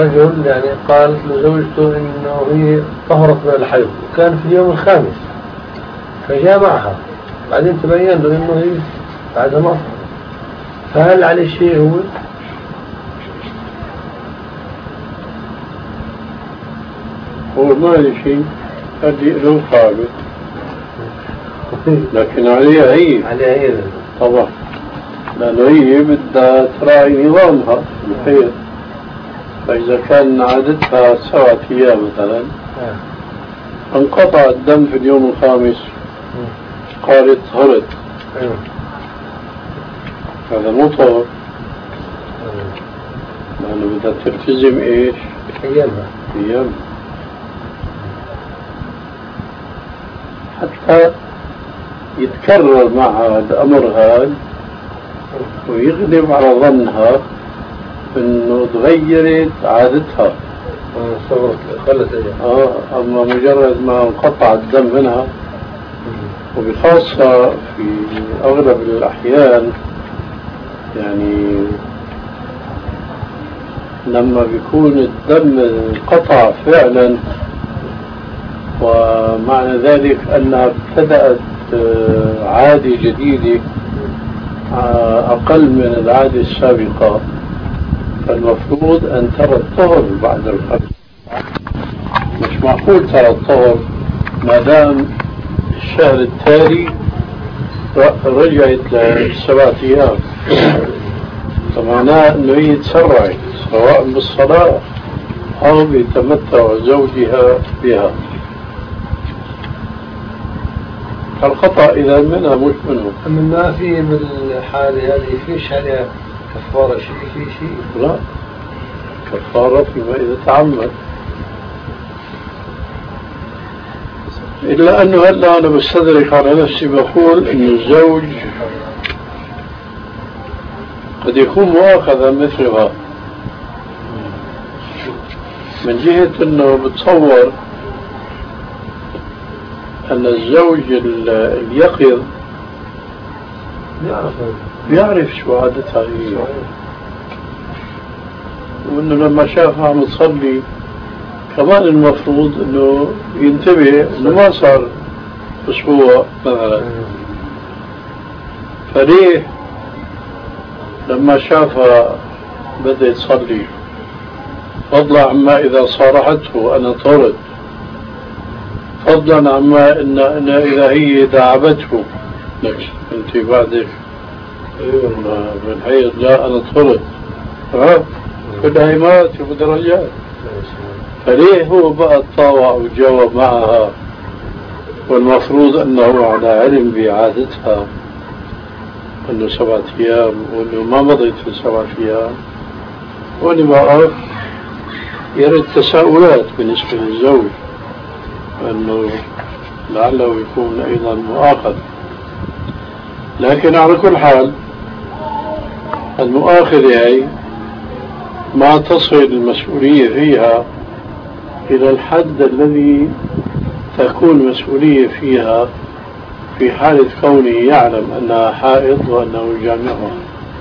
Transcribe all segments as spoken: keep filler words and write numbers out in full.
رجل يعني قالت لزوجته إنه هي طهرت من الحيض وكان في اليوم الخامس فجامعها، بعدين تبين له إنه هي بعد ما طهرت، فهل عليه شيء هو؟ هو ما عليه شيء، هذه له ثابت، لكن عليها هي عليها هي طبعا، لأنه هي بدها تراعي نظامها الحيض. فإذا كان عادتها سبعة أيام مثلا انقطع الدم في اليوم الخامس قالت طهرت، هذا مو طهر، لأنه بدها تلتزم إيش؟ أيامها أيام حتى يتكرر معها الأمر هذا ويغلب على ظنها انه تغيرت عادتها. صورت خلت اه اما مجرد ما انقطع الدم منها، وبخاصة في اغلب الاحيان يعني لما بيكون الدم انقطع فعلا ومعنى ذلك انها ابتدأت عادة جديدة اقل من العادة السابقة، فالمفروض أن ترى الطهر بعد الخمس. مش معقول ترى الطهر ما دام الشهر التالي رجعت لسبعة أيام، فمعناه أنه هي تسرعت سواء بالصلاة أو بتمتع زوجها بها. الخطأ إذا منها مش منه. أما ما في بالحالة هذه فيش عليها كفارة شيء في شيء؟ لا، كفارة فيما إذا تعمد. إلا أنه هلا أنا بستدرك على نفسي بقول إنه الزوج قد يكون مؤاخذا مثلها من جهة إنه بتصور أن الزوج اليقظ يعرف بيعرف شو عادتها هي، وإنه لما شافها عم تصلي كمان المفروض إنه ينتبه إنه ما صار أسبوع مثلا، فليه لما شافها بدأت تصلي فضلا عما إذا صارحته أنا طرد، فضلا عما إن, إن إذا هي داعبته لك أنت بعدك بالحيض لا أنا طرد، ها كلها مراتب ودرجات، فليه هو بقى تطاوع وجاوب معها والمفروض أنه على علم بعادتها أنه سبعة أيام وأنه ما مضيت في سبعة أيام، وأنا بقى يرد تساؤلات بالنسبة للزوج أنه لعله يكون أيضا مؤاخذ. لكن على كل حال المؤاخذة هي ما تصل المسؤولية فيها إلى الحد الذي تكون مسؤولية فيها في حالة كونه يعلم أنها حائض وأنه جامعها،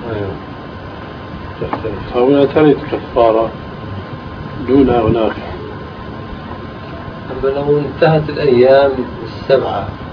فهنا ترد كفارة دون هناك. أما لو انتهت الأيام السبعة